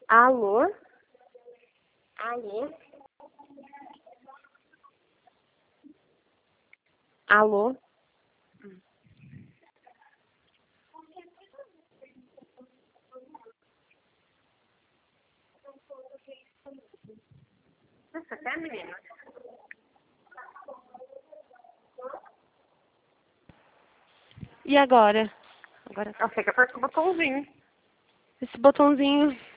Alô? Alô? Alô? Nossa, até menina. E agora? Agora só fica aperta o botãozinho. Esse botãozinho